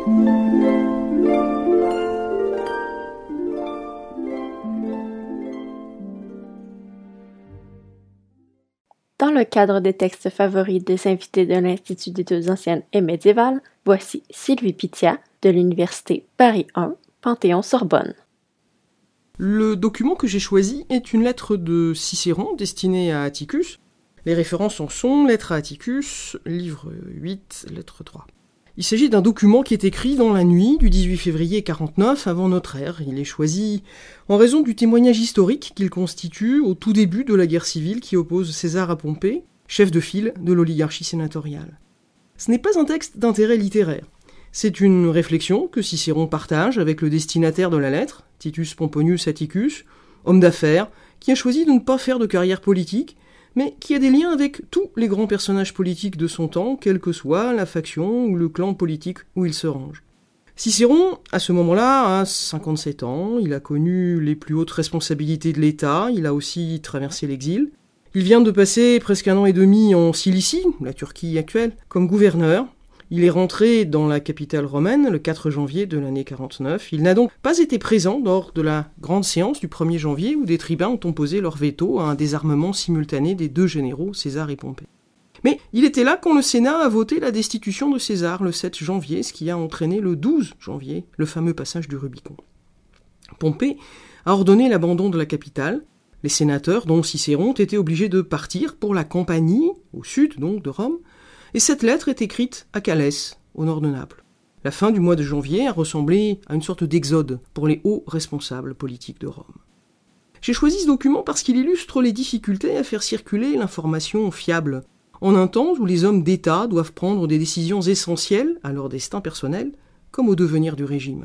Dans le cadre des textes favoris des invités de l'Institut d'études anciennes et médiévales, voici Sylvie Pittia de l'Université Paris 1, Panthéon-Sorbonne. Le document que j'ai choisi est une lettre de Cicéron destinée à Atticus. Les références en sont lettre à Atticus, livre 8, lettre 3. Il s'agit d'un document qui est écrit dans la nuit du 18 février 49 avant notre ère. Il est choisi en raison du témoignage historique qu'il constitue au tout début de la guerre civile qui oppose César à Pompée, chef de file de l'oligarchie sénatoriale. Ce n'est pas un texte d'intérêt littéraire. C'est une réflexion que Cicéron partage avec le destinataire de la lettre, Titus Pomponius Atticus, homme d'affaires, qui a choisi de ne pas faire de carrière politique, mais qui a des liens avec tous les grands personnages politiques de son temps, quelle que soit la faction ou le clan politique où il se range. Cicéron, à ce moment-là, a 57 ans, il a connu les plus hautes responsabilités de l'État, il a aussi traversé l'exil. Il vient de passer presque 1 an et demi en Cilicie, la Turquie actuelle, comme gouverneur. Il est rentré dans la capitale romaine le 4 janvier de l'année 49. Il n'a donc pas été présent lors de la grande séance du 1er janvier où des tribuns ont opposé leur veto à un désarmement simultané des 2 généraux, César et Pompée. Mais il était là quand le Sénat a voté la destitution de César le 7 janvier, ce qui a entraîné le 12 janvier le fameux passage du Rubicon. Pompée a ordonné l'abandon de la capitale. Les sénateurs, dont Cicéron, ont été obligés de partir pour la Campanie, au sud donc de Rome, et cette lettre est écrite à Calès, au nord de Naples. La fin du mois de janvier a ressemblé à une sorte d'exode pour les hauts responsables politiques de Rome. J'ai choisi ce document parce qu'il illustre les difficultés à faire circuler l'information fiable, en un temps où les hommes d'État doivent prendre des décisions essentielles à leur destin personnel, comme au devenir du régime.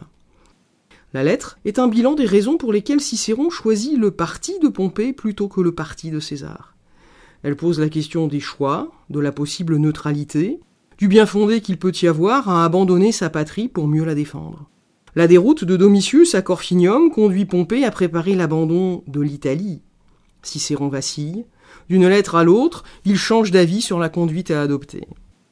La lettre est un bilan des raisons pour lesquelles Cicéron choisit le parti de Pompée plutôt que le parti de César. Elle pose la question des choix, de la possible neutralité, du bien fondé qu'il peut y avoir à abandonner sa patrie pour mieux la défendre. La déroute de Domitius à Corfinium conduit Pompée à préparer l'abandon de l'Italie. Cicéron vacille. D'une lettre à l'autre, il change d'avis sur la conduite à adopter.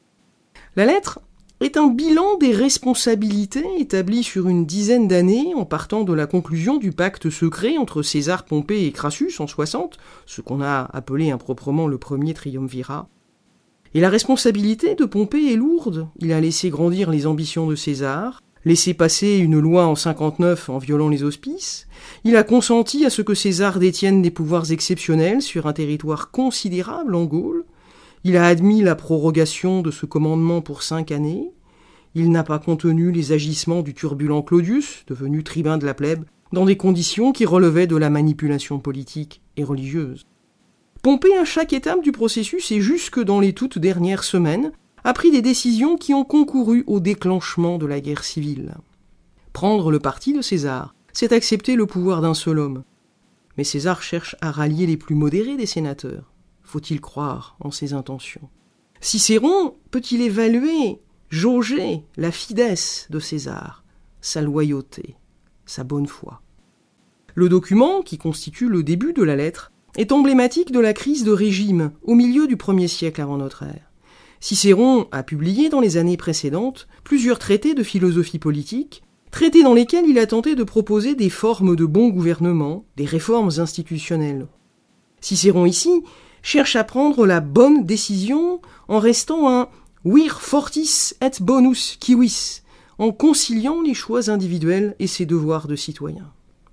La lettre est un bilan des responsabilités établies sur une dizaine d'années en partant de la conclusion du pacte secret entre César, Pompée et Crassus en 60, ce qu'on a appelé improprement le premier triumvirat. Et la responsabilité de Pompée est lourde. Il a laissé grandir les ambitions de César, laissé passer une loi en 59 en violant les auspices, il a consenti à ce que César détienne des pouvoirs exceptionnels sur un territoire considérable en Gaule, il a admis la prorogation de ce commandement pour 5 années. Il n'a pas contenu les agissements du turbulent Claudius, devenu tribun de la plèbe, dans des conditions qui relevaient de la manipulation politique et religieuse. Pompée, à chaque étape du processus et jusque dans les toutes dernières semaines, a pris des décisions qui ont concouru au déclenchement de la guerre civile. Prendre le parti de César, c'est accepter le pouvoir d'un seul homme. Mais César cherche à rallier les plus modérés des sénateurs. Faut-il croire en ses intentions? Cicéron peut-il évaluer, jauger la fidesse de César, sa loyauté, sa bonne foi? Le document, qui constitue le début de la lettre, est emblématique de la crise de régime au milieu du 1er siècle avant notre ère. Cicéron a publié dans les années précédentes plusieurs traités de philosophie politique, traités dans lesquels il a tenté de proposer des formes de bon gouvernement, des réformes institutionnelles. Cicéron ici cherche à prendre la bonne décision en restant un vir fortis et bonus civis, en conciliant les choix individuels et ses devoirs de citoyen.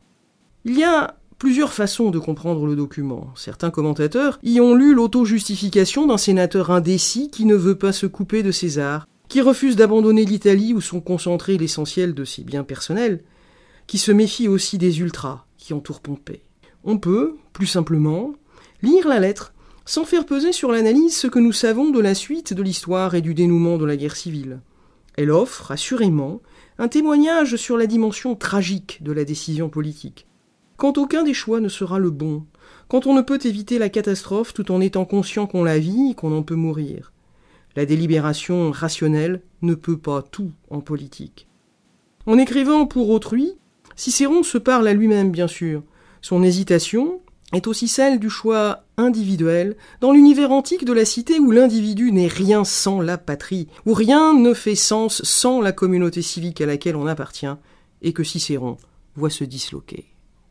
Il y a plusieurs façons de comprendre le document. Certains commentateurs y ont lu l'auto-justification d'un sénateur indécis qui ne veut pas se couper de César, qui refuse d'abandonner l'Italie où sont concentrés l'essentiel de ses biens personnels, qui se méfie aussi des ultras qui entourent Pompée. On peut, plus simplement, lire la lettre sans faire peser sur l'analyse ce que nous savons de la suite de l'histoire et du dénouement de la guerre civile. Elle offre, assurément, un témoignage sur la dimension tragique de la décision politique. Quand aucun des choix ne sera le bon, quand on ne peut éviter la catastrophe tout en étant conscient qu'on la vit et qu'on en peut mourir. La délibération rationnelle ne peut pas tout en politique. En écrivant pour autrui, Cicéron se parle à lui-même, bien sûr. Son hésitation, est aussi celle du choix individuel dans l'univers antique de la cité où l'individu n'est rien sans la patrie, où rien ne fait sens sans la communauté civique à laquelle on appartient, et que Cicéron voit se disloquer.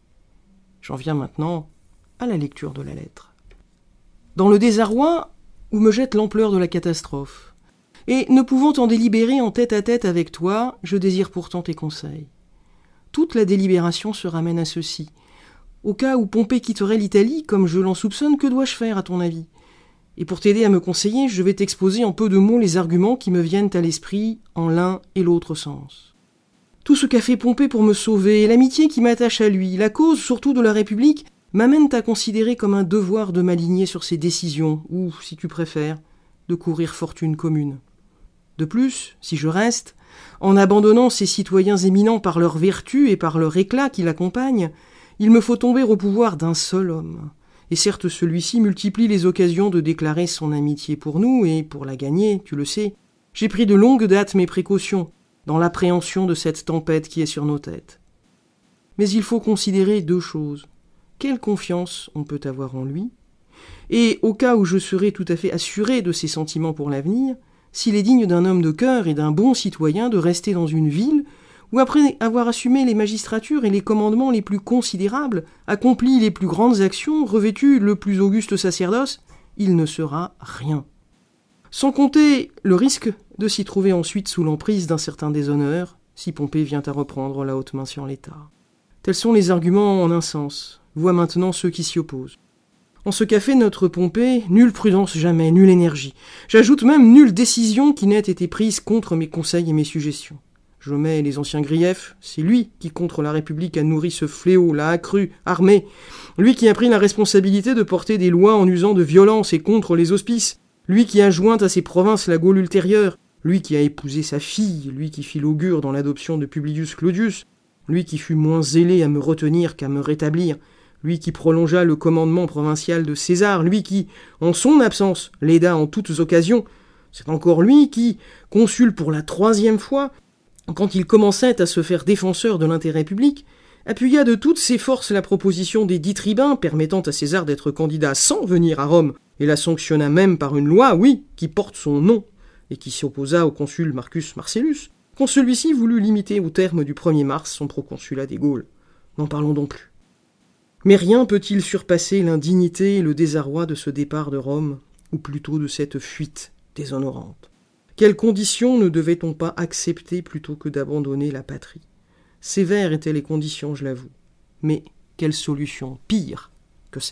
J'en viens maintenant à la lecture de la lettre. Dans le désarroi où me jette l'ampleur de la catastrophe, et ne pouvant en délibérer en tête-à-tête avec toi, je désire pourtant tes conseils. Toute la délibération se ramène à ceci. Au cas où Pompée quitterait l'Italie, comme je l'en soupçonne, que dois-je faire à ton avis ? Et pour t'aider à me conseiller, je vais t'exposer en peu de mots les arguments qui me viennent à l'esprit en l'un et l'autre sens. Tout ce qu'a fait Pompée pour me sauver, l'amitié qui m'attache à lui, la cause surtout de la République, m'amènent à considérer comme un devoir de m'aligner sur ses décisions, ou, si tu préfères, de courir fortune commune. De plus, si je reste, en abandonnant ces citoyens éminents par leur vertu et par leur éclat qui l'accompagnent, il me faut tomber au pouvoir d'un seul homme. Et certes, celui-ci multiplie les occasions de déclarer son amitié pour nous, et pour la gagner, tu le sais, j'ai pris de longue date mes précautions, dans l'appréhension de cette tempête qui est sur nos têtes. Mais il faut considérer deux choses. Quelle confiance on peut avoir en lui, et au cas où je serais tout à fait assuré de ses sentiments pour l'avenir, s'il est digne d'un homme de cœur et d'un bon citoyen de rester dans une ville où, après avoir assumé les magistratures et les commandements les plus considérables, accompli les plus grandes actions, revêtu le plus auguste sacerdoce, il ne sera rien. Sans compter le risque de s'y trouver ensuite sous l'emprise d'un certain déshonneur, si Pompée vient à reprendre la haute main sur l'État. Tels sont les arguments en un sens. Vois maintenant ceux qui s'y opposent. En ce qu'a fait notre Pompée, nulle prudence jamais, nulle énergie. J'ajoute même nulle décision qui n'ait été prise contre mes conseils et mes suggestions. Je mets les anciens griefs, c'est lui qui contre la République a nourri ce fléau, l'a accru, armé. Lui qui a pris la responsabilité de porter des lois en usant de violence et contre les auspices. Lui qui a joint à ses provinces la Gaule ultérieure. Lui qui a épousé sa fille, lui qui fit l'augure dans l'adoption de Publius Claudius. Lui qui fut moins zélé à me retenir qu'à me rétablir. Lui qui prolongea le commandement provincial de César, lui qui, en son absence, l'aida en toutes occasions. C'est encore lui qui, consul pour la 3e fois, quand il commençait à se faire défenseur de l'intérêt public, appuya de toutes ses forces la proposition des 10 tribuns permettant à César d'être candidat sans venir à Rome, et la sanctionna même par une loi, oui, qui porte son nom, et qui s'opposa au consul Marcus Marcellus, quand celui-ci voulut limiter au terme du 1er mars son proconsulat des Gaules. N'en parlons donc plus. Mais rien peut-il surpasser l'indignité et le désarroi de ce départ de Rome, ou plutôt de cette fuite déshonorante. Quelles conditions ne devait-on pas accepter plutôt que d'abandonner la patrie ? Sévères étaient les conditions, je l'avoue, mais quelle solution pire que celle-là ?